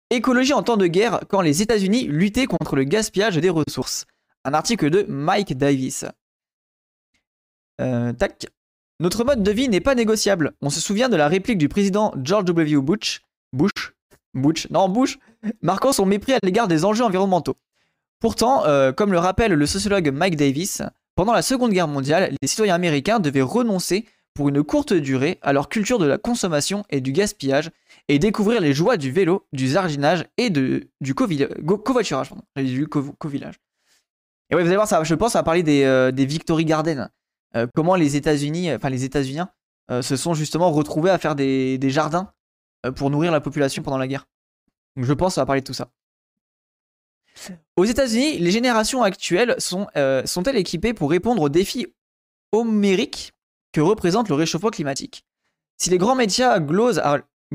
Écologie en temps de guerre, quand les États-Unis luttaient contre le gaspillage des ressources. Un article de Mike Davis. Tac. Notre mode de vie n'est pas négociable. On se souvient de la réplique du président George W. Bush, marquant son mépris à l'égard des enjeux environnementaux. Pourtant, comme le rappelle le sociologue Mike Davis, pendant la Seconde Guerre mondiale, les citoyens américains devaient renoncer pour une courte durée à leur culture de la consommation et du gaspillage et découvrir les joies du vélo, du jardinage et du covoiturage. Covillage. Et ouais, vous allez voir, ça, je pense, à parler des Victory Gardens. Comment les États-Unis se sont justement retrouvés à faire des jardins pour nourrir la population pendant la guerre. Donc je pense que ça va parler de tout ça. Aux États-Unis, les générations actuelles sont-elles équipées pour répondre aux défis homériques que représente le réchauffement climatique? Si les grands médias glosent à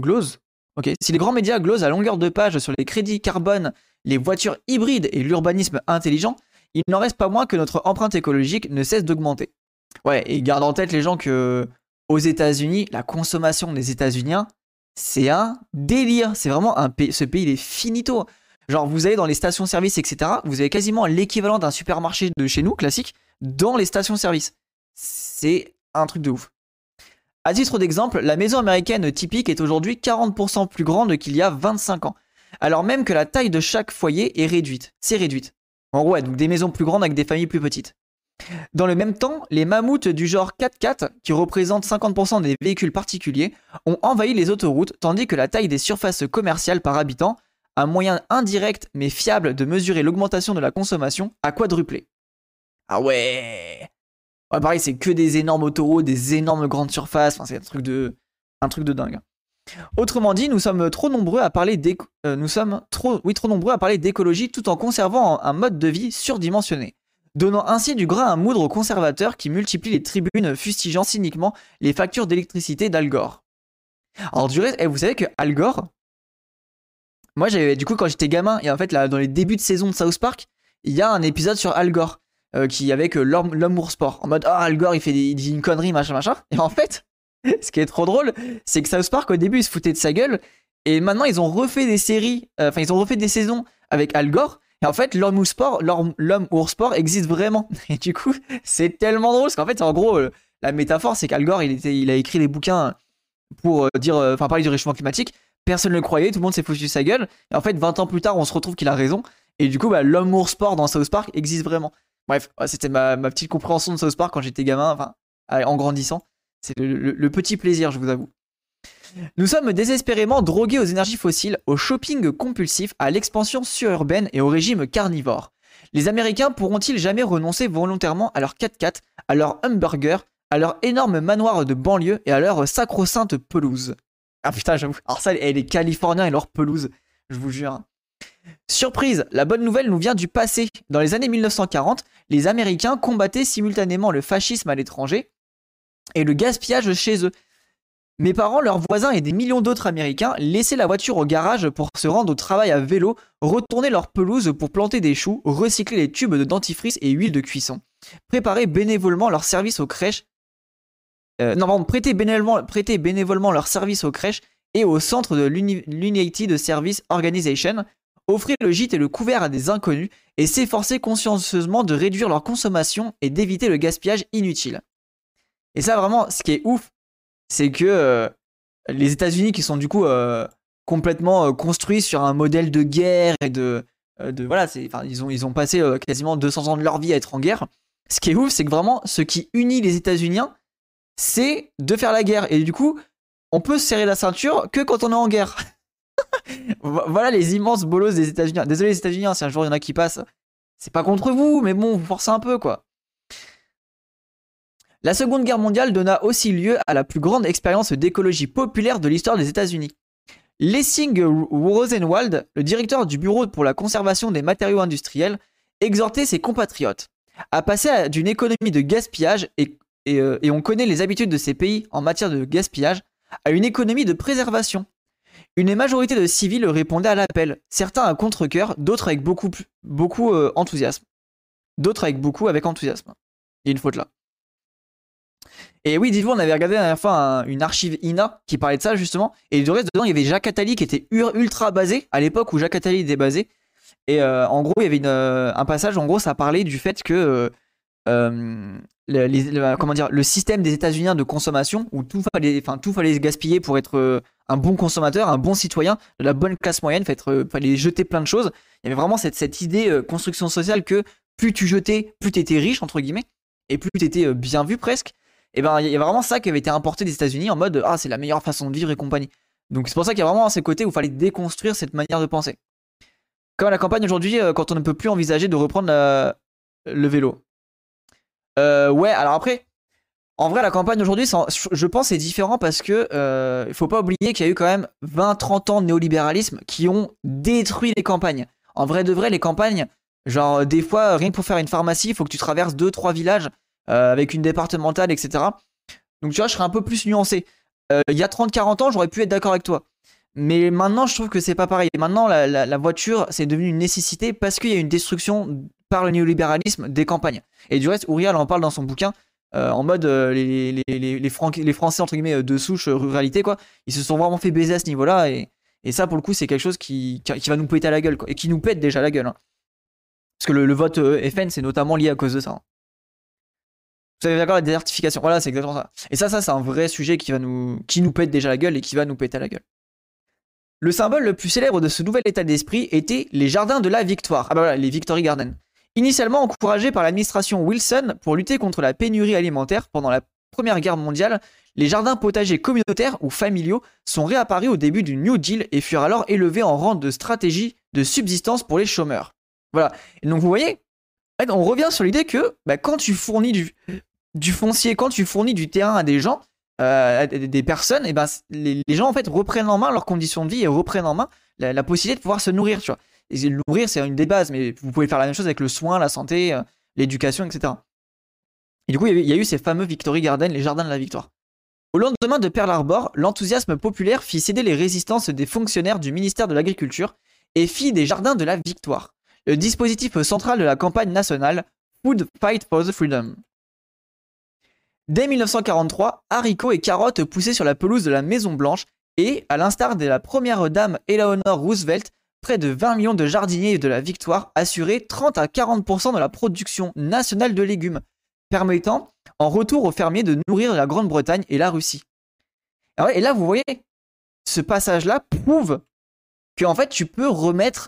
longueur de page sur les crédits carbone, les voitures hybrides et l'urbanisme intelligent, il n'en reste pas moins que notre empreinte écologique ne cesse d'augmenter. Ouais, et garde en tête les gens que aux États-Unis, la consommation des États-Uniens, c'est un délire. C'est vraiment ce pays, il est finito. Genre, vous allez dans les stations-service, etc. Vous avez quasiment l'équivalent d'un supermarché de chez nous, classique, dans les stations-service. C'est un truc de ouf. À titre d'exemple, la maison américaine typique est aujourd'hui 40% plus grande qu'il y a 25 ans. Alors même que la taille de chaque foyer est réduite. C'est réduite. En gros, ouais, donc des maisons plus grandes avec des familles plus petites. Dans le même temps, les mammouths du genre 4x4, qui représentent 50% des véhicules particuliers, ont envahi les autoroutes, tandis que la taille des surfaces commerciales par habitant, un moyen indirect mais fiable de mesurer l'augmentation de la consommation, a quadruplé. Ah ouais, pareil, c'est que des énormes autoroutes, des énormes grandes surfaces, enfin, c'est un truc de dingue. Autrement dit, nous sommes trop nombreux à parler d'écologie tout en conservant un mode de vie surdimensionné, donnant ainsi du grain à moudre aux conservateurs qui multiplient les tribunes fustigeant cyniquement les factures d'électricité d'Al Gore. Alors du reste, vous savez que Al Gore, moi j'avais du coup quand j'étais gamin, et en fait là dans les débuts de saison de South Park, il y a un épisode sur Al Gore, qui avec l'homme sport, en mode Al Gore il dit une connerie machin, et en fait, ce qui est trop drôle, c'est que South Park au début ils se foutaient de sa gueule, et maintenant ils ont refait des séries, ils ont refait des saisons avec Al Gore. Et en fait, l'homme ours sport existe vraiment. Et du coup, c'est tellement drôle. Parce qu'en fait, en gros, la métaphore, c'est qu'Al Gore, il a écrit des bouquins pour parler du réchauffement climatique. Personne ne le croyait, tout le monde s'est foutu de sa gueule. Et en fait, 20 ans plus tard, on se retrouve qu'il a raison. Et du coup, l'homme ours sport dans South Park existe vraiment. Bref, c'était ma petite compréhension de South Park quand j'étais gamin, en grandissant. C'est le petit plaisir, je vous avoue. Nous sommes désespérément drogués aux énergies fossiles, au shopping compulsif, à l'expansion sururbaine et au régime carnivore. Les Américains pourront-ils jamais renoncer volontairement à leur 4x4, à leur hamburger, à leur énorme manoir de banlieue et à leur sacro-sainte pelouse? Ah putain, j'avoue. Alors ça, les Californiens et leur pelouse, je vous jure. Surprise, la bonne nouvelle nous vient du passé. Dans les années 1940, les Américains combattaient simultanément le fascisme à l'étranger et le gaspillage chez eux. Mes parents, leurs voisins et des millions d'autres Américains laissaient la voiture au garage pour se rendre au travail à vélo, retourner leur pelouse pour planter des choux, recycler les tubes de dentifrice et huile de cuisson, préparer bénévolement leur service aux crèches, prêter bénévolement leur service aux crèches et au centre de l'United Service Organization, offrir le gîte et le couvert à des inconnus et s'efforcer consciencieusement de réduire leur consommation et d'éviter le gaspillage inutile. Et ça vraiment, ce qui est ouf, c'est que les États-Unis qui sont du coup complètement construits sur un modèle de guerre et ils ont passé quasiment 200 ans de leur vie à être en guerre. Ce qui est ouf, c'est que vraiment ce qui unit les États-Uniens, c'est de faire la guerre. Et du coup, on peut se serrer la ceinture que quand on est en guerre. Voilà les immenses bolos des États-Unis. Désolé les États-Unis, si un jour il y en a qui passent, c'est pas contre vous, mais bon, vous forcez un peu quoi. La Seconde Guerre mondiale donna aussi lieu à la plus grande expérience d'écologie populaire de l'histoire des États-Unis. Lessing Rosenwald, le directeur du Bureau pour la conservation des matériaux industriels, exhortait ses compatriotes à passer d'une économie de gaspillage, et on connaît les habitudes de ces pays en matière de gaspillage, à une économie de préservation. Une majorité de civils répondaient à l'appel, certains à contre-cœur, d'autres avec beaucoup enthousiasme. Il y a une faute là. Et oui, dites-vous, on avait regardé la dernière fois une archive INA qui parlait de ça justement. Et du reste, dedans, il y avait Jacques Attali qui était ultra basé à l'époque où Jacques Attali était basé. Et en gros, il y avait un passage, en gros, ça parlait du fait que comment dire, le système des États-Unis de consommation où tout fallait se gaspiller pour être un bon consommateur, un bon citoyen, de la bonne classe moyenne, fallait jeter plein de choses. Il y avait vraiment cette idée construction sociale que plus tu jetais, plus tu étais riche entre guillemets et plus tu étais bien vu presque. Et ben il y a vraiment ça qui avait été importé des États-Unis en mode ah c'est la meilleure façon de vivre et compagnie. Donc c'est pour ça qu'il y a vraiment ces côtés où il fallait déconstruire cette manière de penser. Comme à la campagne aujourd'hui, quand on ne peut plus envisager de reprendre le vélo. Ouais, alors après, en vrai, la campagne aujourd'hui, je pense, c'est différent parce que il faut pas oublier qu'il y a eu quand même 20-30 ans de néolibéralisme qui ont détruit les campagnes. En vrai de vrai, les campagnes, genre des fois, rien que pour faire une pharmacie, il faut que tu traverses 2-3 villages avec une départementale, etc. Donc tu vois, je serais un peu plus nuancé. Il y a 30-40 ans, j'aurais pu être d'accord avec toi. Mais maintenant, je trouve que c'est pas pareil. Maintenant, la voiture, c'est devenu une nécessité parce qu'il y a une destruction par le néolibéralisme des campagnes. Et du reste, Ourial en parle dans son bouquin en mode les Français, entre guillemets, de souche ruralité, quoi. Ils se sont vraiment fait baiser à ce niveau-là. Et ça, pour le coup, c'est quelque chose qui va nous péter à la gueule, quoi. Et qui nous pète déjà la gueule. Hein. Parce que le vote FN, c'est notamment lié à cause de ça. Hein. Vous avez d'accord, la désertification. Voilà, c'est exactement ça. Et ça, c'est un vrai sujet qui nous pète déjà la gueule et qui va nous péter à la gueule. Le symbole le plus célèbre de ce nouvel état d'esprit était les jardins de la victoire. Ah bah voilà, les Victory Gardens. Initialement encouragés par l'administration Wilson pour lutter contre la pénurie alimentaire pendant la Première Guerre mondiale, les jardins potagers communautaires ou familiaux sont réapparus au début du New Deal et furent alors élevés en rang de stratégie de subsistance pour les chômeurs. Voilà. Et donc vous voyez, on revient sur l'idée que quand tu fournis du foncier, quand tu fournis du terrain à des gens, des personnes, et les gens en fait reprennent en main leurs conditions de vie et reprennent en main la possibilité de pouvoir se nourrir, tu vois. Et nourrir, c'est une des bases, mais vous pouvez faire la même chose avec le soin, la santé, l'éducation, etc. Et du coup, il y a eu ces fameux Victory Gardens, les jardins de la victoire. Au lendemain de Pearl Harbor, l'enthousiasme populaire fit céder les résistances des fonctionnaires du ministère de l'Agriculture et fit des jardins de la victoire, le dispositif central de la campagne nationale Food Fight for the Freedom. Dès 1943, haricots et carottes poussaient sur la pelouse de la Maison Blanche et, à l'instar de la première dame Eleanor Roosevelt, près de 20 millions de jardiniers de la Victoire assuraient 30 à 40% de la production nationale de légumes, permettant en retour aux fermiers de nourrir la Grande-Bretagne et la Russie. Et là, vous voyez, ce passage-là prouve que en fait, tu peux remettre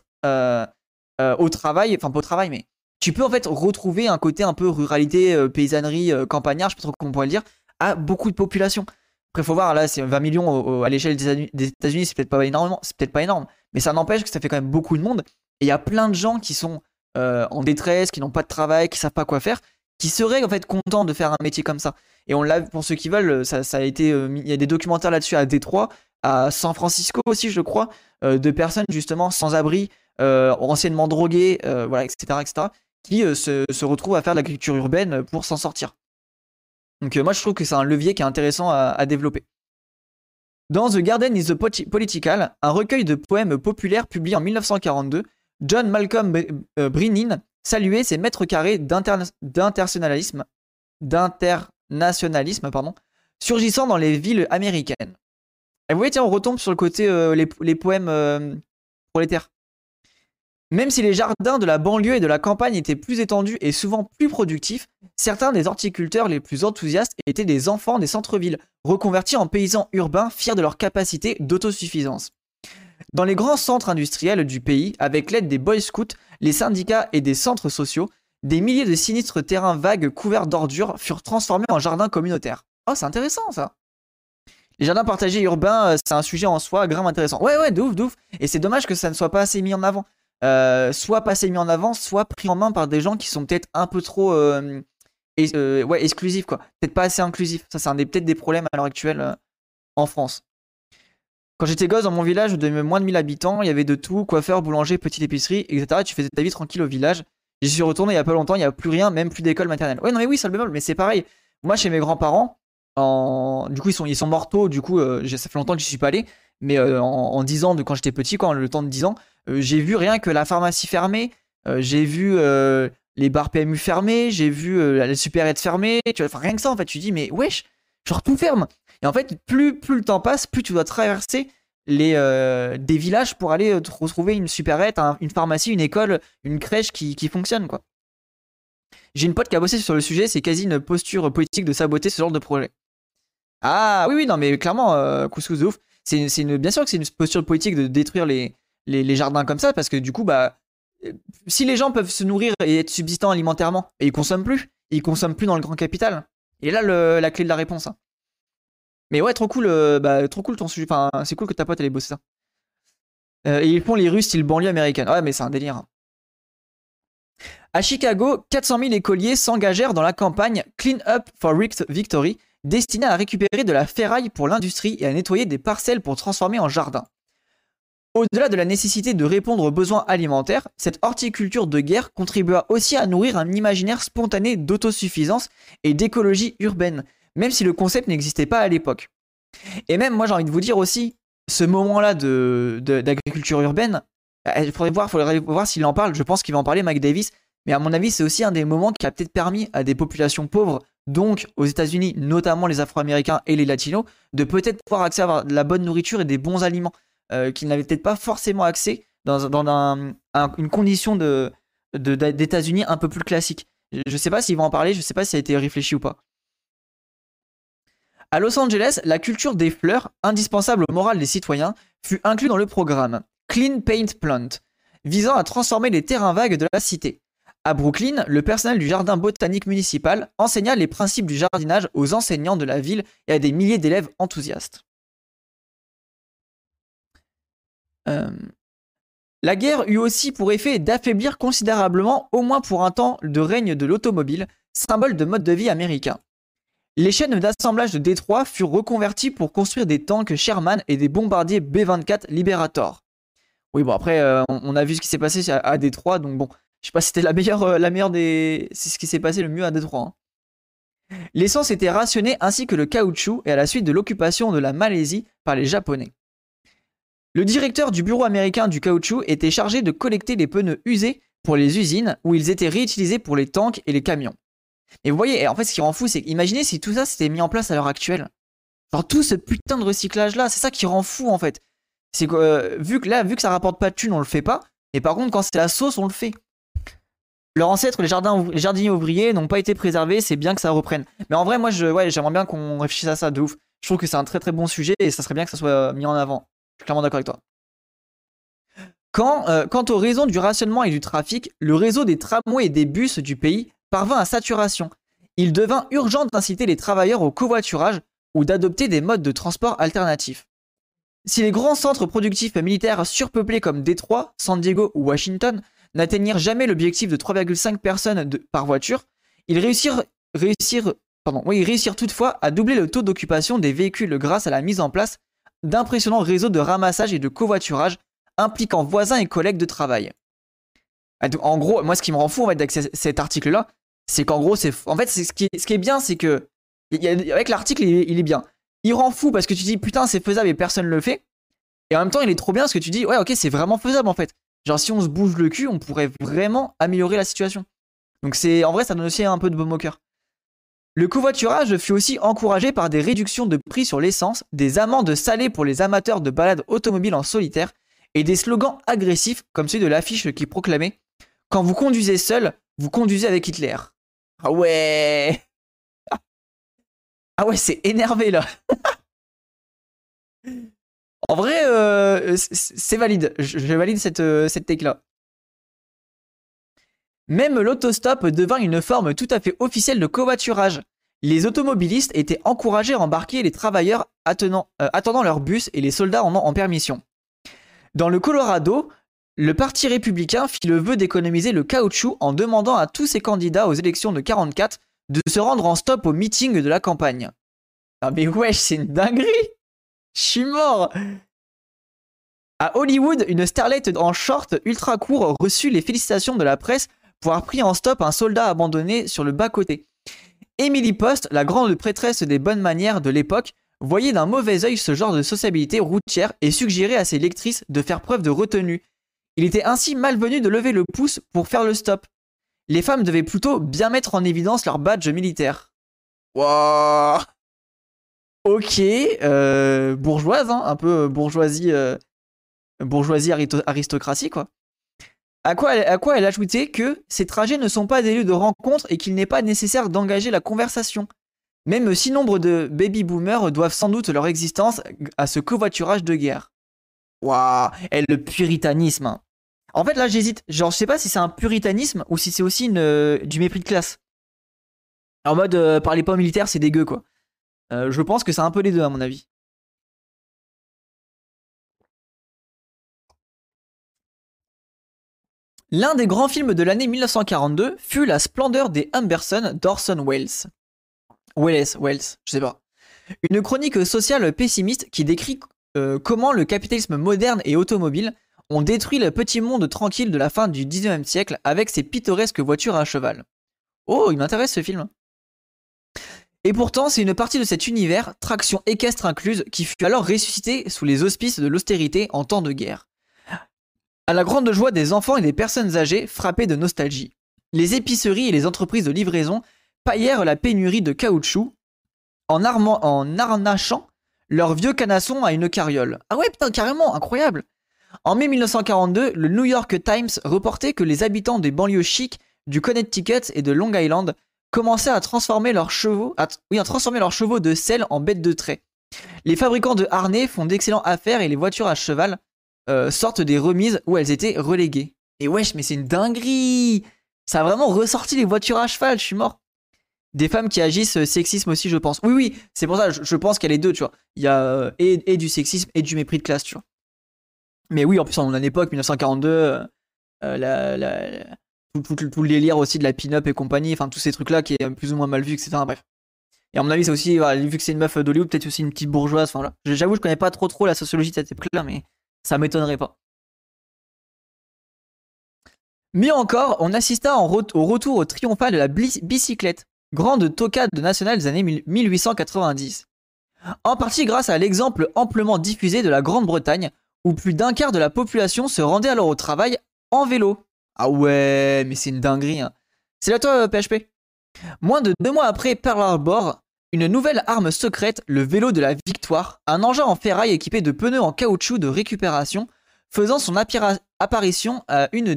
au travail, enfin pas au travail, mais tu peux en fait retrouver un côté un peu ruralité, paysannerie, campagnard, je sais pas trop comment on pourrait le dire, à beaucoup de population. Après, faut voir, là, c'est 20 millions à l'échelle des États-Unis, c'est peut-être pas énorme, mais ça n'empêche que ça fait quand même beaucoup de monde. Et il y a plein de gens qui sont en détresse, qui n'ont pas de travail, qui savent pas quoi faire, qui seraient en fait contents de faire un métier comme ça. Et on l'a, pour ceux qui veulent, ça a été, il y a des documentaires là-dessus à Détroit, à San Francisco aussi, je crois, de personnes justement sans abri, anciennement droguées, voilà, etc., qui se retrouvent à faire de l'agriculture urbaine pour s'en sortir. Donc moi je trouve que c'est un levier qui est intéressant à développer. Dans The Garden is the Political, un recueil de poèmes populaires publié en 1942, John Malcolm Breenin saluait ces mètres carrés d'internationalisme, surgissant dans les villes américaines. Et vous voyez, tiens, on retombe sur le côté les poèmes prolétaires. Même si les jardins de la banlieue et de la campagne étaient plus étendus et souvent plus productifs, certains des horticulteurs les plus enthousiastes étaient des enfants des centres-villes, reconvertis en paysans urbains fiers de leur capacité d'autosuffisance. Dans les grands centres industriels du pays, avec l'aide des Boy Scouts, les syndicats et des centres sociaux, des milliers de sinistres terrains vagues couverts d'ordures furent transformés en jardins communautaires. Oh, c'est intéressant ça. Les jardins partagés urbains, c'est un sujet en soi grave intéressant. Ouais, de ouf. Et c'est dommage que ça ne soit pas assez mis en avant. Soit pas assez mis en avant, soit pris en main par des gens qui sont peut-être un peu trop exclusifs, quoi. Peut-être pas assez inclusifs. Ça, c'est peut-être des problèmes à l'heure actuelle en France. Quand j'étais gosse dans mon village de moins de 1000 habitants, il y avait de tout, coiffeur, boulanger, petite épicerie, etc. Tu faisais ta vie tranquille au village. J'y suis retourné il y a pas longtemps, il n'y a plus rien, même plus d'école maternelle. Ouais, non, mais oui, ça le bémol, mais c'est pareil. Moi, chez mes grands-parents, du coup, ils sont morts tôt, du coup, ça fait longtemps que j'y suis pas allé, mais en 10 ans, quand j'étais petit, le temps de 10 ans, j'ai vu rien que la pharmacie fermée, j'ai vu les bars PMU fermés, j'ai vu la supérette fermée, tu vois, enfin rien que ça, en fait, tu dis, mais wesh, Genre tout ferme. Et en fait, plus le temps passe, plus tu dois traverser des villages pour aller te retrouver une supérette, une pharmacie, une école, une crèche qui fonctionne, quoi. J'ai une pote qui a bossé sur le sujet, c'est quasi une posture politique de saboter ce genre de projet. Ah oui, non, mais clairement, couscous de ouf. Bien sûr que c'est une posture politique de détruire les jardins comme ça, parce que du coup, bah, si les gens peuvent se nourrir et être subsistants alimentairement, et ils consomment plus dans le grand capital. Et là, la clé de la réponse. Hein. Mais ouais, trop cool, trop cool ton sujet. Enfin, c'est cool que ta pote elle ait bossé ça. Et ils font les rues style banlieue américaine. Ouais, mais c'est un délire. Hein. À Chicago, 400 000 écoliers s'engagèrent dans la campagne Clean Up for Victory, destinée à récupérer de la ferraille pour l'industrie et à nettoyer des parcelles pour transformer en jardin. Au-delà de la nécessité de répondre aux besoins alimentaires, cette horticulture de guerre contribua aussi à nourrir un imaginaire spontané d'autosuffisance et d'écologie urbaine, même si le concept n'existait pas à l'époque. Et même, moi j'ai envie de vous dire aussi, ce moment-là d'agriculture urbaine, il faudrait voir s'il en parle, je pense qu'il va en parler, Mike Davis, mais à mon avis c'est aussi un des moments qui a peut-être permis à des populations pauvres, donc aux États-Unis, notamment les Afro-Américains et les Latinos, de peut-être pouvoir accès à de la bonne nourriture et des bons aliments. Qu'ils n'avaient peut-être pas forcément accès dans une condition d'États-Unis un peu plus classique. Je sais pas s'ils vont en parler, je sais pas si ça a été réfléchi ou pas. À Los Angeles, la culture des fleurs, indispensable au moral des citoyens, fut inclue dans le programme Clean Paint Plant, visant à transformer les terrains vagues de la cité. À Brooklyn, le personnel du jardin botanique municipal enseigna les principes du jardinage aux enseignants de la ville et à des milliers d'élèves enthousiastes. La guerre eut aussi pour effet d'affaiblir considérablement, au moins pour un temps, le règne de l'automobile, symbole de mode de vie américain. Les chaînes d'assemblage de Détroit furent reconverties pour construire des tanks Sherman et des bombardiers B-24 Liberator. Oui, bon, après, on a vu ce qui s'est passé à Détroit, donc bon, je sais pas si c'était la meilleure des. C'est ce qui s'est passé le mieux à Détroit. Hein. L'essence était rationnée ainsi que le caoutchouc, et à la suite de l'occupation de la Malaisie par les Japonais. Le directeur du bureau américain du caoutchouc était chargé de collecter les pneus usés pour les usines où ils étaient réutilisés pour les tanks et les camions. Et vous voyez, en fait, ce qui rend fou, c'est qu'imaginez si tout ça s'était mis en place à l'heure actuelle. Genre tout ce putain de recyclage-là, c'est ça qui rend fou en fait. C'est que vu que ça rapporte pas de thunes, on le fait pas. Et par contre, quand c'est la sauce, on le fait. Leurs ancêtres, les jardiniers ouvriers, n'ont pas été préservés, c'est bien que ça reprenne. Mais en vrai, moi, j'aimerais bien qu'on réfléchisse à ça de ouf. Je trouve que c'est un très très bon sujet et ça serait bien que ça soit mis en avant. Je suis clairement d'accord avec toi. Quant aux raisons du rationnement et du trafic, le réseau des tramways et des bus du pays parvint à saturation. Il devint urgent d'inciter les travailleurs au covoiturage ou d'adopter des modes de transport alternatifs. Si les grands centres productifs militaires surpeuplés comme Détroit, San Diego ou Washington n'atteignirent jamais l'objectif de 3,5 personnes par voiture, ils réussirent toutefois à doubler le taux d'occupation des véhicules grâce à la mise en place d'impressionnants réseaux de ramassage et de covoiturage impliquant voisins et collègues de travail. En gros, moi ce qui me rend fou en fait, avec cet article-là, c'est qu'en gros, ce qui est bien, c'est que avec l'article, il est bien. Il rend fou parce que tu dis putain c'est faisable et personne le fait. Et en même temps, il est trop bien parce que tu dis ouais ok c'est vraiment faisable en fait. Genre si on se bouge le cul, on pourrait vraiment améliorer la situation. Donc en vrai ça donne aussi un peu de baume au cœur. Le covoiturage fut aussi encouragé par des réductions de prix sur l'essence, des amendes salées pour les amateurs de balades automobiles en solitaire et des slogans agressifs comme celui de l'affiche qui proclamait « Quand vous conduisez seul, vous conduisez avec Hitler ». Ah ouais. Ah ouais, c'est énervé là. En vrai, c'est valide. Je valide cette take-là. Même l'autostop devint une forme tout à fait officielle de covoiturage. Les automobilistes étaient encouragés à embarquer les travailleurs attendant leur bus et les soldats en permission. Dans le Colorado, le Parti républicain fit le vœu d'économiser le caoutchouc en demandant à tous ses candidats aux élections de 1944 de se rendre en stop au meeting de la campagne. Ah mais wesh, c'est une dinguerie. Je suis mort. À Hollywood, une starlette en short ultra court reçut les félicitations de la presse pour avoir pris en stop un soldat abandonné sur le bas-côté. Emily Post, la grande prêtresse des bonnes manières de l'époque, voyait d'un mauvais œil ce genre de sociabilité routière et suggérait à ses lectrices de faire preuve de retenue. Il était ainsi malvenu de lever le pouce pour faire le stop. Les femmes devaient plutôt bien mettre en évidence leur badge militaire. Wouah. Ok, bourgeoise, hein, un peu bourgeoisie aristocratie, quoi. À quoi elle ajoutait que ces trajets ne sont pas des lieux de rencontre et qu'il n'est pas nécessaire d'engager la conversation. Même si nombre de baby-boomers doivent sans doute leur existence à ce covoiturage de guerre. Waouh, et le puritanisme, hein. En fait, là, j'hésite. Genre, je sais pas si c'est un puritanisme ou si c'est aussi du mépris de classe. En mode, parlez pas aux militaires, c'est dégueu, quoi. Je pense que c'est un peu les deux, à mon avis. L'un des grands films de l'année 1942 fut La splendeur des Humberson d'Orson Welles. Welles, je sais pas. Une chronique sociale pessimiste qui décrit comment le capitalisme moderne et automobile ont détruit le petit monde tranquille de la fin du 19e siècle avec ses pittoresques voitures à cheval. Oh, il m'intéresse ce film. Et pourtant, c'est une partie de cet univers, traction équestre incluse, qui fut alors ressuscité sous les auspices de l'austérité en temps de guerre. À la grande joie des enfants et des personnes âgées frappées de nostalgie. Les épiceries et les entreprises de livraison paillèrent la pénurie de caoutchouc en harnachant leur vieux canasson à une carriole. Ah ouais, putain, carrément, incroyable. En mai 1942, le New York Times reportait que les habitants des banlieues chics du Connecticut et de Long Island commençaient à transformer leurs chevaux, de selle en bêtes de trait. Les fabricants de harnais font d'excellentes affaires et les voitures à cheval sortent des remises où elles étaient reléguées. Et wesh, mais c'est une dinguerie. Ça a vraiment ressorti les voitures à cheval, je suis mort. Des femmes qui agissent sexisme aussi, je pense. Oui, oui, c'est pour ça, je pense qu'il y a les deux, tu vois. Il y a et du sexisme et du mépris de classe, tu vois. Mais oui, en plus, en époque, 1942, tout le délire aussi de la pin-up et compagnie, enfin, tous ces trucs-là qui est plus ou moins mal vu, etc. Bref. Et à mon avis, c'est aussi, voilà, vu que c'est une meuf d'Hollywood, peut-être aussi une petite bourgeoise. Enfin, voilà. J'avoue, je connais pas trop la sociologie de cette époque-là, mais ça m'étonnerait pas. Mieux encore, on assista au retour triomphal de la bicyclette, grande tocade nationale des années 1890. En partie grâce à l'exemple amplement diffusé de la Grande-Bretagne, où plus d'un quart de la population se rendait alors au travail en vélo. Ah ouais, mais c'est une dinguerie, hein. C'est là toi, PHP. Moins de 2 mois après Pearl Harbor, une nouvelle arme secrète, le vélo de la victoire, un engin en ferraille équipé de pneus en caoutchouc de récupération, faisant son apparition à l'une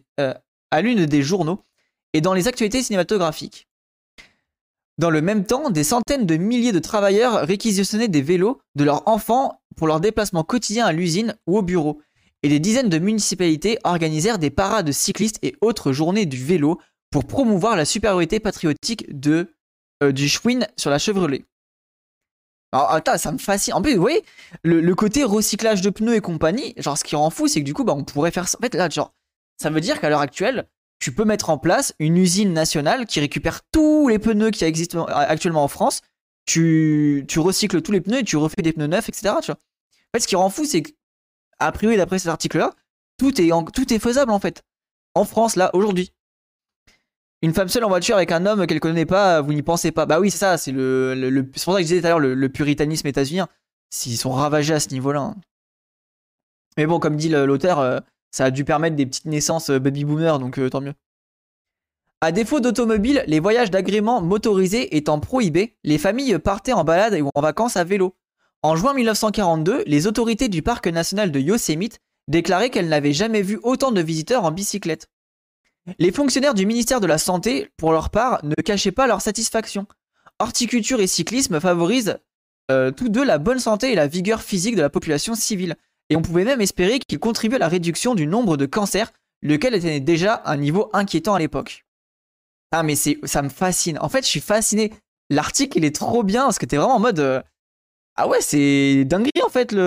des journaux et dans les actualités cinématographiques. Dans le même temps, des centaines de milliers de travailleurs réquisitionnaient des vélos de leurs enfants pour leurs déplacements quotidiens à l'usine ou au bureau, et des dizaines de municipalités organisèrent des parades cyclistes et autres journées du vélo pour promouvoir la supériorité patriotique du Schwinn sur la Chevrolet. Alors, attends, ça me fascine. En plus, vous voyez, le côté recyclage de pneus et compagnie, genre, ce qui rend fou, c'est que du coup, bah, on pourrait faire ça. En fait, là, genre, ça veut dire qu'à l'heure actuelle, tu peux mettre en place une usine nationale qui récupère tous les pneus qui existent actuellement en France. Tu recycles tous les pneus et tu refais des pneus neufs, etc. Tu vois. En fait, ce qui rend fou, c'est qu'a priori, d'après cet article-là, tout est faisable, en fait. En France, là, aujourd'hui. Une femme seule en voiture avec un homme qu'elle connaît pas, vous n'y pensez pas. Bah oui, c'est ça, c'est c'est pour ça que je disais tout à l'heure, le puritanisme états-unien. S'ils sont ravagés à ce niveau-là, hein. Mais bon, comme dit l'auteur, ça a dû permettre des petites naissances baby-boomers, donc tant mieux. À défaut d'automobile, les voyages d'agrément motorisés étant prohibés, les familles partaient en balade ou en vacances à vélo. En juin 1942, les autorités du parc national de Yosemite déclaraient qu'elles n'avaient jamais vu autant de visiteurs en bicyclette. Les fonctionnaires du ministère de la Santé, pour leur part, ne cachaient pas leur satisfaction. Horticulture et cyclisme favorisent tous deux la bonne santé et la vigueur physique de la population civile. Et on pouvait même espérer qu'ils contribuent à la réduction du nombre de cancers, lequel était déjà un niveau inquiétant à l'époque. Ah mais ça me fascine. En fait, je suis fasciné. L'article, il est trop bien, parce que t'es vraiment en mode... Ah ouais, c'est dinguerie en fait,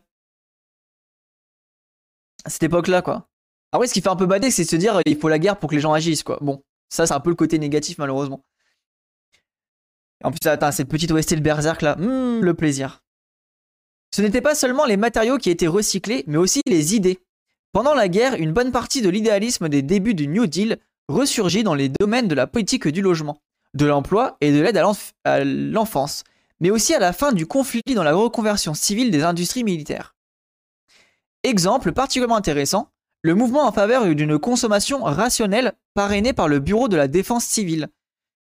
cette époque-là, quoi. Ah ouais, ce qui fait un peu bader, c'est de se dire il faut la guerre pour que les gens agissent, quoi. Bon, ça, c'est un peu le côté négatif, malheureusement. En plus, attends, cette petite OST de Berserk là, le plaisir. Ce n'était pas seulement les matériaux qui étaient recyclés, mais aussi les idées. Pendant la guerre, une bonne partie de l'idéalisme des débuts du New Deal ressurgit dans les domaines de la politique du logement, de l'emploi et de l'aide à l'enfance, mais aussi à la fin du conflit dans la reconversion civile des industries militaires. Exemple particulièrement intéressant, le mouvement en faveur d'une consommation rationnelle parrainé par le Bureau de la Défense civile.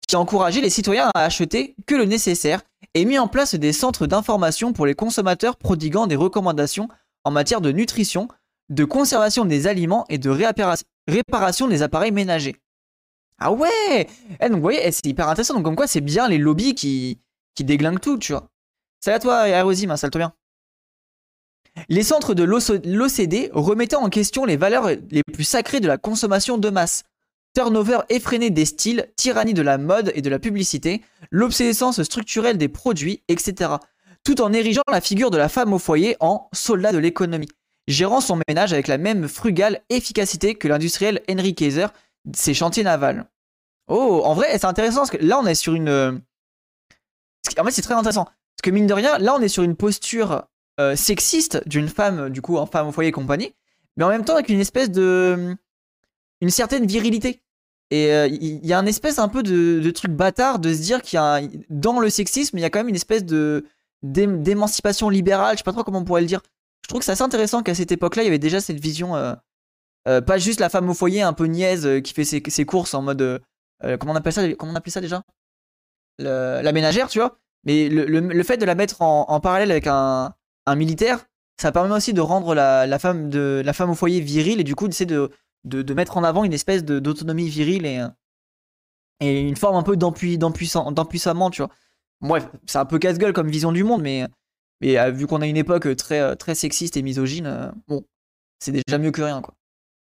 qui a encouragé les citoyens à acheter que le nécessaire et mis en place des centres d'information pour les consommateurs prodiguant des recommandations en matière de nutrition, de conservation des aliments et de réparation des appareils ménagers. Ah ouais. Donc vous voyez, c'est hyper intéressant. Donc comme quoi, c'est bien les lobbies qui déglinguent tout, tu vois. Salut à toi, Aerosim, installe-toi bien. Les centres de l'OCDE remettaient en question les valeurs les plus sacrées de la consommation de masse. Turnover effréné des styles, tyrannie de la mode et de la publicité, l'obsolescence structurelle des produits, etc. Tout en érigeant la figure de la femme au foyer en soldat de l'économie, gérant son ménage avec la même frugale efficacité que l'industriel Henry Kaiser, ses chantiers navals. Oh, en vrai, c'est intéressant parce que là, on est sur une... En fait, c'est très intéressant. Parce que mine de rien, là, on est sur une posture sexiste d'une femme, du coup, en femme au foyer et compagnie, mais en même temps avec une espèce de... une certaine virilité. Et il y a un espèce un peu de truc bâtard de se dire qu'il y a dans le sexisme, il y a quand même une espèce d'émancipation libérale, je sais pas trop comment on pourrait le dire. Je trouve que c'est assez intéressant qu'à cette époque-là, il y avait déjà cette vision, pas juste la femme au foyer un peu niaise qui fait ses courses en mode, comment on appelle ça déjà, la ménagère, tu vois. Mais le fait de la mettre en parallèle avec un militaire, ça permet aussi de rendre la femme au foyer virile et du coup d'essayer de mettre en avant une espèce d'autonomie virile et une forme un peu d'empuissamment, tu vois. Bref, c'est un peu casse-gueule comme vision du monde, mais vu qu'on a une époque très, très sexiste et misogyne, bon, c'est déjà mieux que rien, quoi.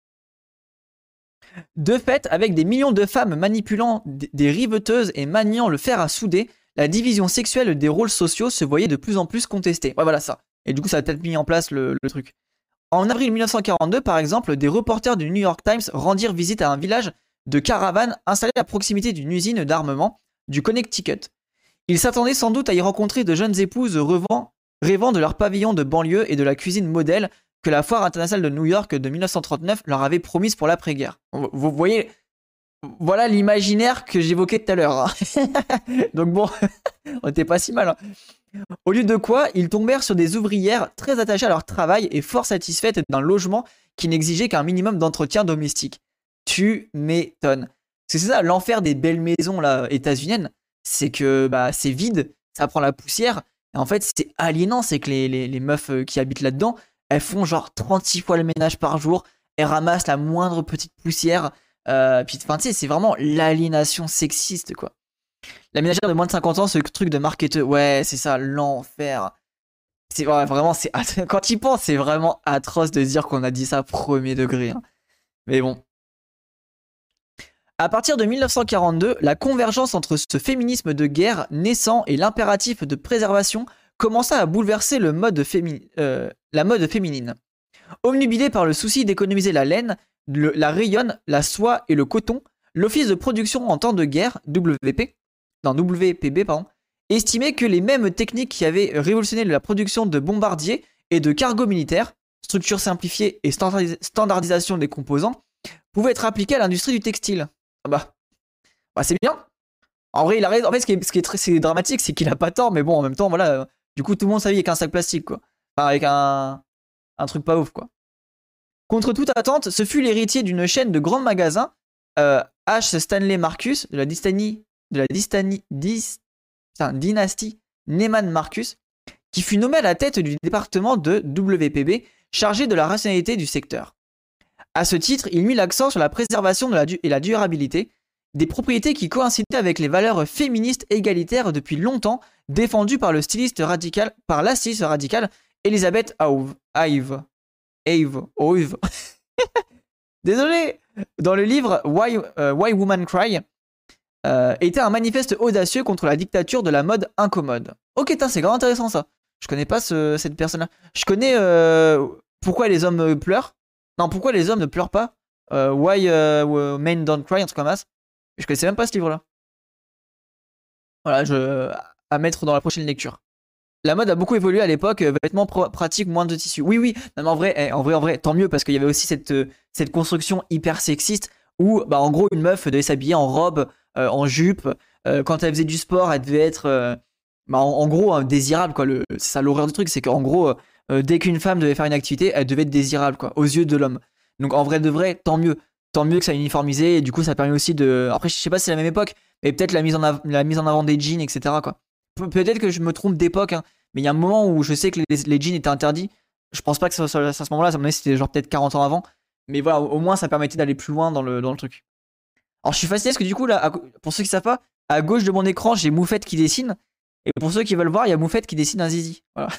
De fait, avec des millions de femmes manipulant des riveteuses et maniant le fer à souder, la division sexuelle des rôles sociaux se voyait de plus en plus contestée. Ouais, voilà ça. Et du coup, ça a peut-être mis en place le truc. En avril 1942, par exemple, des reporters du New York Times rendirent visite à un village de caravanes installé à proximité d'une usine d'armement du Connecticut. Ils s'attendaient sans doute à y rencontrer de jeunes épouses rêvant de leur pavillon de banlieue et de la cuisine modèle que la foire internationale de New York de 1939 leur avait promise pour l'après-guerre. Vous voyez, voilà l'imaginaire que j'évoquais tout à l'heure. Hein. Donc bon, on était pas si mal. Hein. Au lieu de quoi, ils tombèrent sur des ouvrières très attachées à leur travail et fort satisfaites d'un logement qui n'exigeait qu'un minimum d'entretien domestique. Tu m'étonnes. Parce que c'est ça, l'enfer des belles maisons là, états-uniennes, c'est que bah, c'est vide, ça prend la poussière, et en fait c'est aliénant, c'est que les meufs qui habitent là-dedans, elles font genre 36 fois le ménage par jour, elles ramassent la moindre petite poussière, puis enfin tu sais, c'est vraiment l'aliénation sexiste quoi. La ménagère de moins de 50 ans, ce truc de marketeur, ouais, c'est ça, l'enfer. C'est ouais, vraiment, quand tu y penses, c'est vraiment atroce de dire qu'on a dit ça premier degré. Hein. Mais bon. À partir de 1942, la convergence entre ce féminisme de guerre naissant et l'impératif de préservation commença à bouleverser la mode féminine. Omnubilé par le souci d'économiser la laine, la rayonne, la soie et le coton, l'Office de production en temps de guerre, WPB, estimait que les mêmes techniques qui avaient révolutionné la production de bombardiers et de cargos militaires, structure simplifiée et standardisation des composants, pouvaient être appliquées à l'industrie du textile. Ah bah c'est bien. En vrai, il a raison. En fait, ce qui est très dramatique, c'est qu'il a pas tort, mais bon, en même temps, voilà. Du coup, tout le monde s'habille avec un sac plastique, quoi. Enfin, avec un truc pas ouf, quoi. Contre toute attente, ce fut l'héritier d'une chaîne de grands magasins, H. Stanley Marcus, de la dynastie Neiman Marcus, qui fut nommé à la tête du département de WPB, chargé de la rationalité du secteur. À ce titre, il mit l'accent sur la préservation et la durabilité, des propriétés qui coïncidaient avec les valeurs féministes égalitaires depuis longtemps défendues par la styliste radicale Elizabeth Ive. Désolé. Dans le livre Why Women Cry, était un manifeste audacieux contre la dictature de la mode incommode. Ok, c'est grave intéressant ça. Je connais pas cette personne-là. Je connais pourquoi les hommes pleurent. Non, pourquoi les hommes ne pleurent pas. Why Men Don't Cry, un truc comme ça. Je connaissais même pas ce livre-là. Voilà, à mettre dans la prochaine lecture. La mode a beaucoup évolué à l'époque, vêtements pratiques, moins de tissu. Oui, non, mais en vrai, tant mieux, parce qu'il y avait aussi cette construction hyper sexiste où, bah, en gros, une meuf devait s'habiller en robe, en jupe. Quand elle faisait du sport, elle devait être, bah, en gros, désirable, quoi. C'est ça l'horreur du truc, c'est qu'en gros, dès qu'une femme devait faire une activité, elle devait être désirable, quoi, aux yeux de l'homme. Donc, en vrai de vrai, tant mieux que ça uniformisé, et du coup, ça permet aussi de. Après, je sais pas si c'est la même époque, Et peut-être la mise en avant des jeans, etc. quoi. Peut-être que je me trompe d'époque, hein, mais il y a un moment où je sais que les jeans étaient interdits. Je pense pas que ça soit à ce moment-là, ça me c'était genre peut-être 40 ans avant. Mais voilà, au moins ça permettait d'aller plus loin dans le truc. Alors je suis fasciné parce que du coup, là, pour ceux qui savent pas, à gauche de mon écran, j'ai Moufette qui dessine. Et pour ceux qui veulent voir, il y a Moufette qui dessine un zizi. Voilà.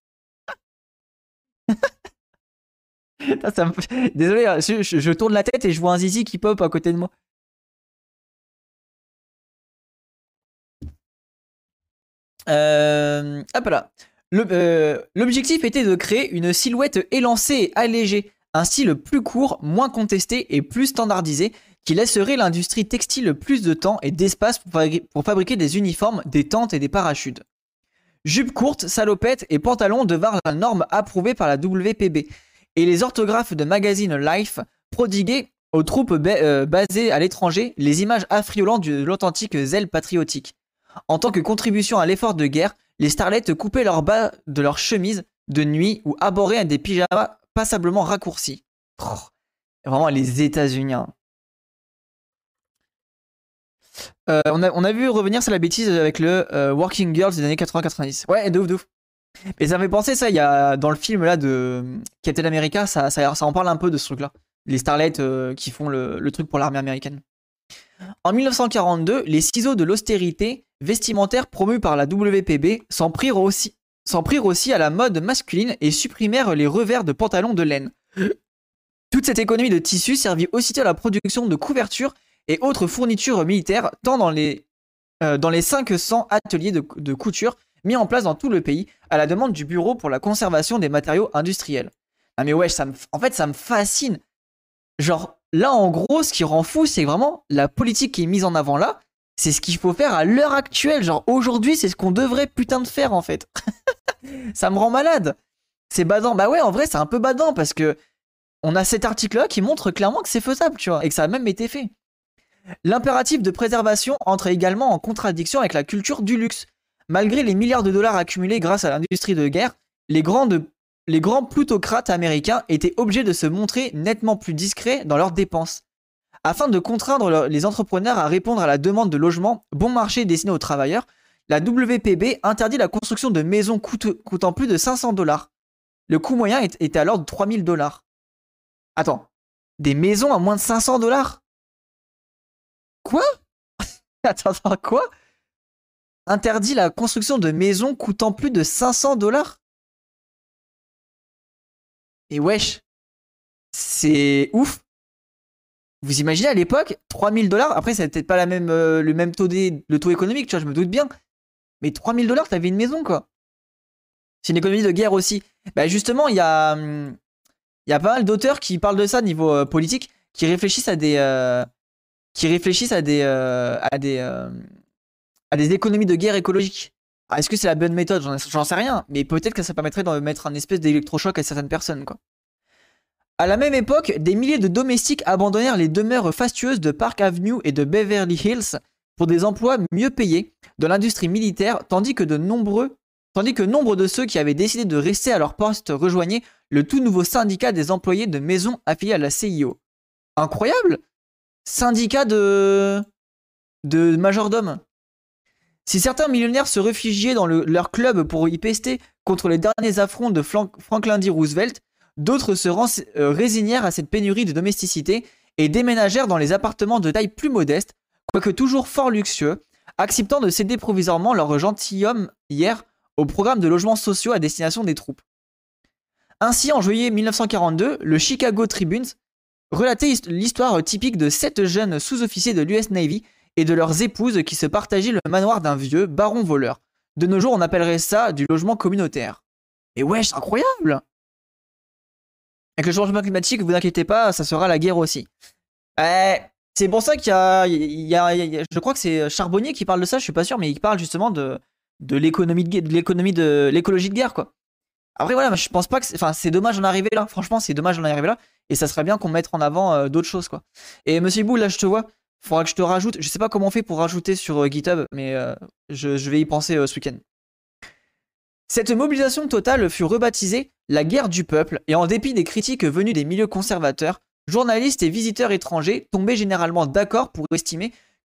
Désolé, hein, je tourne la tête et je vois un zizi qui pop à côté de moi. Hop là. L'objectif était de créer une silhouette élancée et allégée, un style plus court, moins contesté et plus standardisé, qui laisserait l'industrie textile plus de temps et d'espace pour fabriquer des uniformes, des tentes et des parachutes. Jupe courte, salopette et pantalon devinrent la norme approuvée par la WPB, et les orthographes de magazine Life prodiguaient aux troupes basées à l'étranger les images affriolantes de l'authentique zèle patriotique. En tant que contribution à l'effort de guerre, les starlettes coupaient leurs bas de leurs chemises de nuit ou arboraient des pyjamas passablement raccourcis. Oh, vraiment les États-Unis. Hein. On a vu revenir ça la bêtise avec le Working Girls des années 80-90. Ouais, de ouf. Mais ça me fait penser ça, il y a dans le film là de Captain America, ça en parle un peu de ce truc là. Les starlettes qui font le truc pour l'armée américaine. En 1942, les ciseaux de l'austérité vestimentaire promus par la WPB s'en prirent aussi à la mode masculine et supprimèrent les revers de pantalons de laine. Toute cette économie de tissu servit aussitôt à la production de couvertures et autres fournitures militaires, tant dans les 500 ateliers de couture mis en place dans tout le pays, à la demande du Bureau pour la conservation des matériaux industriels. Ah mais ouais, en fait ça me fascine. Genre, là en gros, ce qui rend fou, c'est vraiment la politique qui est mise en avant là, c'est ce qu'il faut faire à l'heure actuelle. Genre, aujourd'hui, c'est ce qu'on devrait putain de faire en fait. Ça me rend malade. C'est badant. Bah ouais, en vrai, c'est un peu badant parce que on a cet article-là qui montre clairement que c'est faisable, tu vois, et que ça a même été fait. L'impératif de préservation entre également en contradiction avec la culture du luxe. Malgré les milliards de dollars accumulés grâce à l'industrie de guerre, les grands plutocrates américains étaient obligés de se montrer nettement plus discrets dans leurs dépenses. Afin de contraindre les entrepreneurs à répondre à la demande de logement bon marché destinée aux travailleurs, la WPB interdit la construction de maisons coûtant plus de 500 dollars. Le coût moyen était alors de 3000 dollars. Attends, des maisons à moins de 500 dollars? Quoi? Attends, quoi? Interdit la construction de maisons coûtant plus de 500 dollars? Et wesh, c'est ouf. Vous imaginez à l'époque, 3000 dollars, après c'est peut-être pas le même le taux économique, tu vois, je me doute bien. Mais 3000 dollars, t'avais une maison quoi. C'est une économie de guerre aussi. Bah justement, il y a pas mal d'auteurs qui parlent de ça niveau politique, qui réfléchissent à des économies de guerre écologiques. Est-ce que c'est la bonne méthode? J'en sais rien, mais peut-être que ça permettrait de mettre un espèce d'électrochoc à certaines personnes, quoi. À la même époque, des milliers de domestiques abandonnèrent les demeures fastueuses de Park Avenue et de Beverly Hills pour des emplois mieux payés dans l'industrie militaire, tandis que nombre de ceux qui avaient décidé de rester à leur poste rejoignaient le tout nouveau syndicat des employés de maisons affiliés à la CIO. Incroyable! Syndicat de majordomes. Si certains millionnaires se réfugiaient dans leur club pour y pester contre les derniers affronts de Franklin D. Roosevelt, d'autres se résignèrent à cette pénurie de domesticité et déménagèrent dans les appartements de taille plus modeste, quoique toujours fort luxueux, acceptant de céder provisoirement leur gentilhomme hier au programme de logements sociaux à destination des troupes. Ainsi, en juillet 1942, le Chicago Tribune relatait l'histoire typique de 7 jeunes sous-officiers de l'US Navy et de leurs épouses qui se partageaient le manoir d'un vieux baron voleur. De nos jours, on appellerait ça du logement communautaire. Mais wesh, c'est incroyable! Avec le changement climatique, vous inquiétez pas, ça sera la guerre aussi. C'est pour ça qu'il y a, je crois que c'est Charbonnier qui parle de ça, je suis pas sûr, mais il parle justement de l'économie de l'écologie de guerre, quoi. Après voilà, je pense pas que c'est dommage d'en arriver là. Franchement, c'est dommage d'en arriver là, et ça serait bien qu'on mette en avant d'autres choses, quoi. Et Monsieur Bou, là, je te vois. Faudra que je te rajoute. Je sais pas comment on fait pour rajouter sur GitHub, mais je vais y penser ce week-end. Cette mobilisation totale fut rebaptisée la guerre du peuple, et en dépit des critiques venues des milieux conservateurs, journalistes et visiteurs étrangers tombaient généralement d'accord pour estimer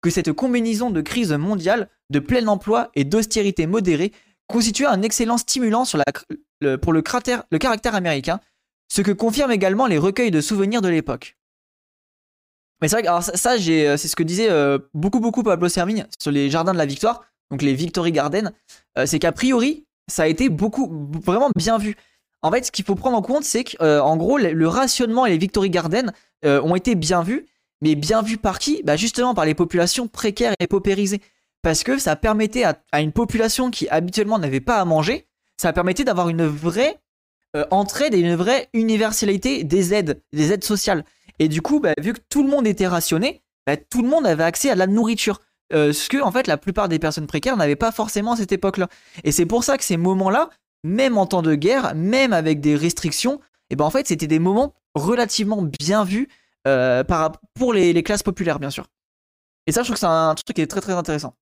que cette combinaison de crise mondiale, de plein emploi et d'austérité modérée constituait un excellent stimulant pour le caractère américain, ce que confirment également les recueils de souvenirs de l'époque. Mais c'est vrai que alors c'est ce que disait beaucoup Pablo Sermine sur les jardins de la Victoire, donc les Victory Gardens, c'est qu'a priori, ça a été vraiment bien vu. En fait, ce qu'il faut prendre en compte, c'est qu'en gros, le rationnement et les Victory Gardens ont été bien vus, mais bien vus par qui ? Bah justement par les populations précaires et paupérisées. Parce que ça permettait à une population qui habituellement n'avait pas à manger, ça permettait d'avoir une vraie entraide et une vraie universalité des aides sociales. Et du coup, vu que tout le monde était rationné, tout le monde avait accès à de la nourriture. Ce que, en fait, la plupart des personnes précaires n'avaient pas forcément à cette époque-là. Et c'est pour ça que ces moments-là, même en temps de guerre, même avec des restrictions, et en fait, c'était des moments relativement bien vus pour les classes populaires, bien sûr. Et ça, je trouve que c'est un truc qui est très très intéressant.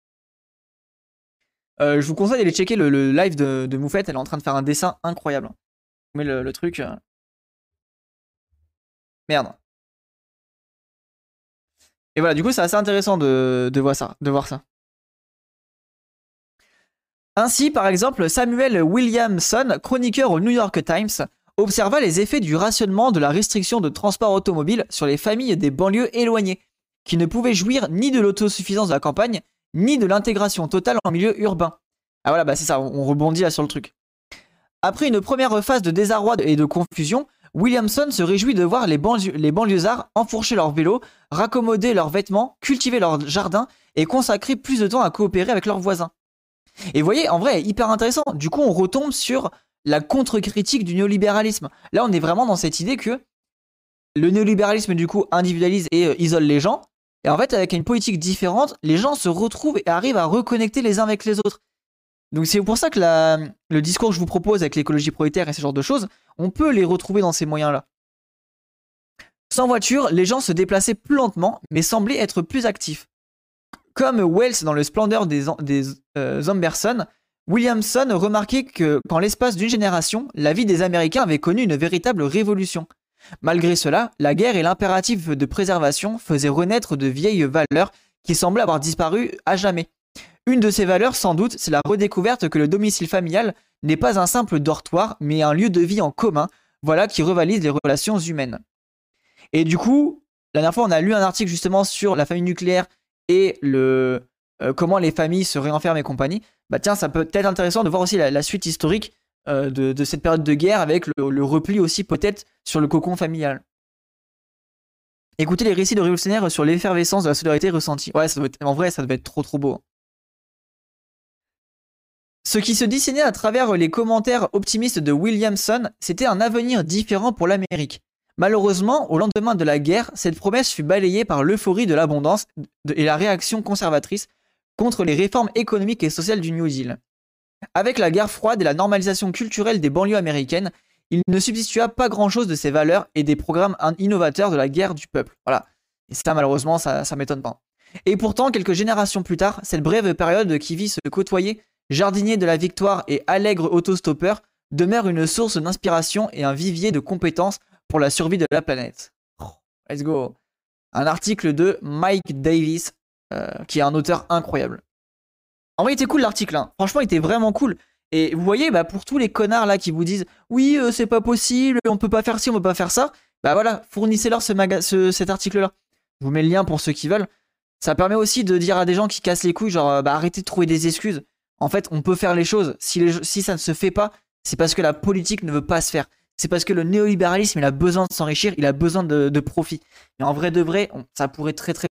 Je vous conseille d'aller checker le live de Moufette, elle est en train de faire un dessin incroyable. Je vous mets le truc. Merde. Et voilà, du coup, c'est assez intéressant de voir ça. Ainsi, par exemple, Samuel Williamson, chroniqueur au New York Times, observa les effets du rationnement de la restriction de transport automobile sur les familles des banlieues éloignées, qui ne pouvaient jouir ni de l'autosuffisance de la campagne, ni de l'intégration totale en milieu urbain. Ah voilà, c'est ça, on rebondit là sur le truc. Après une première phase de désarroi et de confusion, Williamson se réjouit de voir les banlieusards enfourcher leurs vélos, raccommoder leurs vêtements, cultiver leurs jardins et consacrer plus de temps à coopérer avec leurs voisins. Et vous voyez, en vrai, hyper intéressant. Du coup, on retombe sur la contre-critique du néolibéralisme. Là, on est vraiment dans cette idée que le néolibéralisme, du coup, individualise et isole les gens. Et en fait, avec une politique différente, les gens se retrouvent et arrivent à reconnecter les uns avec les autres. Donc c'est pour ça que le discours que je vous propose avec l'écologie prolétaire et ce genre de choses, on peut les retrouver dans ces moyens-là. Sans voiture, les gens se déplaçaient plus lentement, mais semblaient être plus actifs. Comme Wells dans le Splendeur des Amberson, Williamson remarquait qu'en l'espace d'une génération, la vie des Américains avait connu une véritable révolution. Malgré cela, la guerre et l'impératif de préservation faisaient renaître de vieilles valeurs qui semblaient avoir disparu à jamais. Une de ces valeurs, sans doute, c'est la redécouverte que le domicile familial n'est pas un simple dortoir, mais un lieu de vie en commun, voilà qui revalide les relations humaines. Et du coup, la dernière fois, on a lu un article justement sur la famille nucléaire et comment les familles se réenferment et compagnie. Bah tiens, ça peut être intéressant de voir aussi la suite historique de cette période de guerre avec le repli aussi peut-être sur le cocon familial. Écoutez les récits de révolutionnaires sur l'effervescence de la solidarité ressentie. Ouais, en vrai, ça devait être trop beau. Ce qui se dessinait à travers les commentaires optimistes de Williamson, c'était un avenir différent pour l'Amérique. Malheureusement, au lendemain de la guerre, cette promesse fut balayée par l'euphorie de l'abondance et la réaction conservatrice contre les réformes économiques et sociales du New Deal. Avec la guerre froide et la normalisation culturelle des banlieues américaines, il ne substitua pas grand-chose de ces valeurs et des programmes innovateurs de la guerre du peuple. Voilà. Et ça, malheureusement, ça m'étonne pas. Et pourtant, quelques générations plus tard, cette brève période qui vit se côtoyer Jardinier de la Victoire et allègre autostoppeur demeure une source d'inspiration et un vivier de compétences pour la survie de la planète. Let's go. Un article de Mike Davis, qui est un auteur incroyable. En vrai, il était cool l'article, hein. Franchement, il était vraiment cool. Et vous voyez, pour tous les connards là qui vous disent oui, c'est pas possible, on peut pas faire ci, on peut pas faire ça, voilà, fournissez-leur cet article-là. Je vous mets le lien pour ceux qui veulent. Ça permet aussi de dire à des gens qui cassent les couilles, genre arrêtez de trouver des excuses. En fait, on peut faire les choses. Si ça ne se fait pas, c'est parce que la politique ne veut pas se faire. C'est parce que le néolibéralisme, il a besoin de s'enrichir, il a besoin de profit. Mais en vrai de vrai, ça pourrait très très